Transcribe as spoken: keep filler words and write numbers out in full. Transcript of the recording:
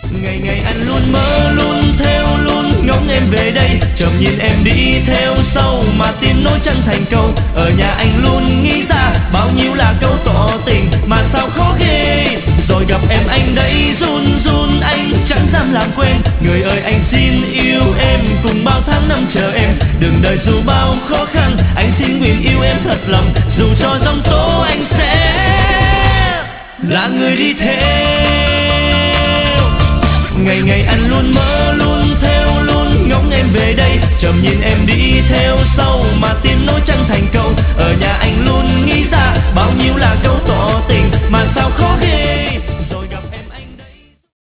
Ngày ngày anh luôn mơ luôn theo luôn ngóng em về đây, chợt nhìn em đi theo sau mà tim nỗi chẳng thành câu. Ở nhà anh luôn nghĩ ra bao nhiêu là câu tỏ tình mà sao khó ghê. Rồi gặp em anh đấy run run anh chẳng dám làm quên. Người ơi anh xin yêu em cùng bao tháng năm chờ em. Đừng đời dù bao khó khăn anh xin nguyện yêu em thật lòng. Dù cho giông tố anh sẽ là người đi theo. Ngày ngày anh luôn mơ luôn theo luôn ngóng em về đây, chợt nhìn em đi theo sau mà tim nỗi chẳng thành câu. Ở nhà anh luôn nghĩ ra bao nhiêu